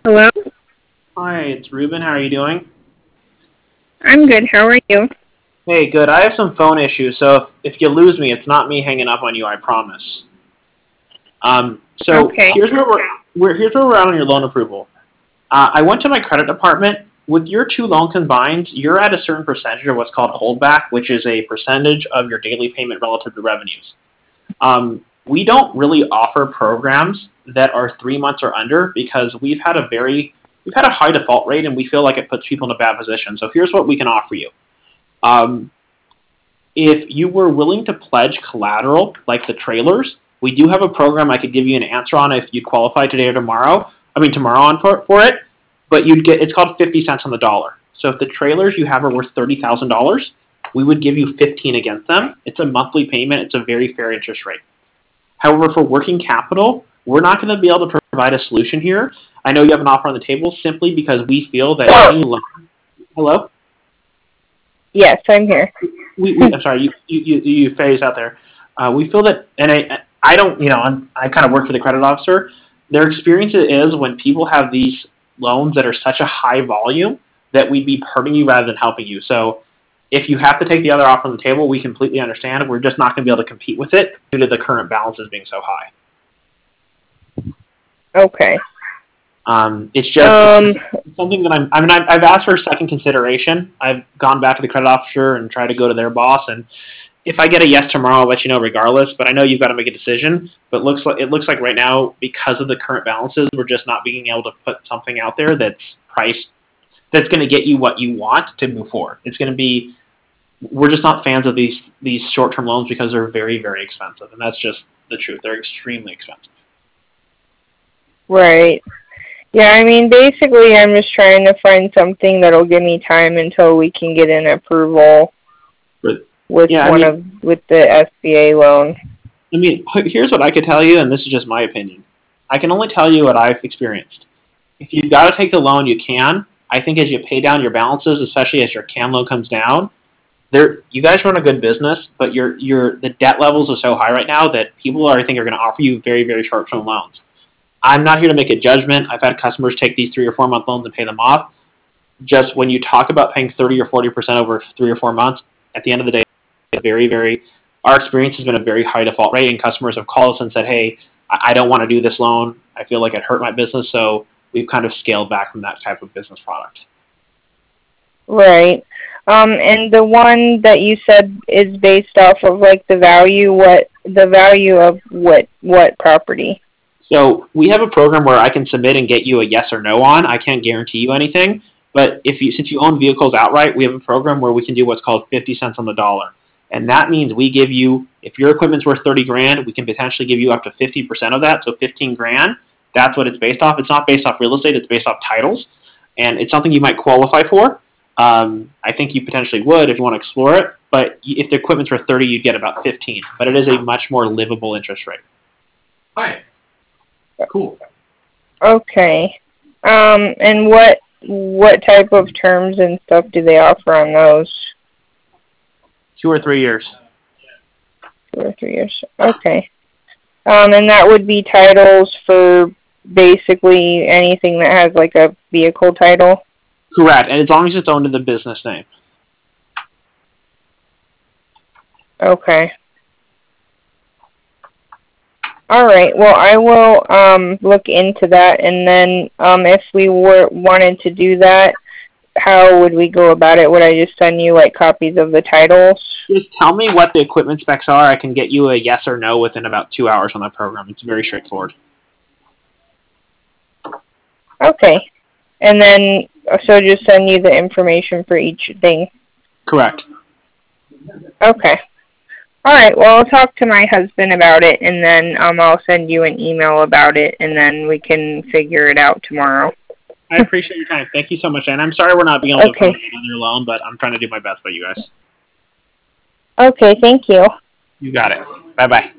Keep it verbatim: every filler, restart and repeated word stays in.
Hello? Hi, it's Ruben. How are you doing? I'm good. How are you? Hey, good. I have some phone issues, so if, if you lose me, it's not me hanging up on you, I promise. Um, so Okay. here's where we're, we're here's where we're at on your loan approval. Uh, I went to my credit department. With your two loans combined, you're at a certain percentage of what's called holdback, which is a percentage of your daily payment relative to revenues. Um, we don't really offer programs that are three months or under because we've had a very we've had a high default rate, and we feel like it puts people in a bad position. So here's what we can offer you. Um, if you were willing to pledge collateral, like the trailers, we do have a program I could give you an answer on if you qualify today or tomorrow. I mean tomorrow on for, for it, but you'd get it's called fifty cents on the dollar. So if the trailers you have are worth thirty thousand dollars, we would give you fifteen against them. It's a monthly payment. It's a very fair interest rate. However, for working capital, we're not going to be able to provide a solution here. I know you have an offer on the table simply because we feel that any loan. Hello. Yes, I'm here. we, we I'm sorry, you you you, you phased out there. Uh, we feel that, and I I don't you know I'm, I kind of work for the credit officer. Their experience is when people have these loans that are such a high volume that we'd be hurting you rather than helping you. So if you have to take the other offer on the table, we completely understand. We're just not going to be able to compete with it due to the current balances being so high. Okay. Um, it's just Um, it's something that I'm. I mean, I've, I've asked for a second consideration. I've gone back to the credit officer and tried to go to their boss, and if I get a yes tomorrow, I'll let you know regardless. But I know you've got to make a decision. But it looks like it looks like right now, because of the current balances, we're just not being able to put something out there that's priced that's going to get you what you want to move forward. It's going to be. We're just not fans of these these short term loans because they're very very expensive, and that's just the truth. They're extremely expensive. right. Yeah, I mean, basically, I'm just trying to find something that'll give me time until we can get an approval But with yeah, I one mean, of with the S B A loan. I mean, here's what I could tell you, and this is just my opinion. I can only tell you what I've experienced. If you've got to take the loan, you can. I think as you pay down your balances, especially as your CAM loan comes down, there you guys run a good business, but your your the debt levels are so high right now that people are I think are going to offer you very very short term loans. I'm not here to make a judgment. I've had customers take these three or four month loans and pay them off. Just when you talk about paying thirty or forty percent over three or four months, at the end of the day, it's very very. Our experience has been a very high default rate, and customers have called us and said, "Hey, I don't want to do this loan. I feel like it hurt my business." So we've kind of scaled back from that type of business product. Right. Um, and the one that you said is based off of like the value, what the value of what what property? So we have a program where I can submit and get you a yes or no on. I can't guarantee you anything, but if you since you own vehicles outright, we have a program where we can do what's called fifty cents on the dollar. And that means we give you, if your equipment's worth thirty grand, we can potentially give you up to fifty percent of that, so fifteen grand. That's what it's based off. It's not based off real estate, it's based off titles. And it's something you might qualify for. Um, I think you potentially would if you want to explore it, but if the equipment's worth thirty, you'd get about fifteen. But it is a much more livable interest rate. Hi. Cool. Okay. Um, and what what type of terms and stuff do they offer on those? Two or three years. Two or three years. Okay. Um, and that would be titles for basically anything that has like a vehicle title? Correct, and as long as it's owned in the business name. Okay. All right. Well, I will um, look into that, and then um, if we were wanted to do that, how would we go about it? Would I just send you like copies of the titles? Just tell me what the equipment specs are. I can get you a yes or no within about two hours on that program. It's very straightforward. Okay. And then, so just send you the information for each thing? Correct. Okay. All right. Well, I'll talk to my husband about it, and then um, I'll send you an email about it, and then we can figure it out tomorrow. I appreciate your time. Thank you so much, and I'm sorry we're not being able Okay. to find another loan, but I'm trying to do my best by you guys. Okay. Thank you. You got it. Bye-bye.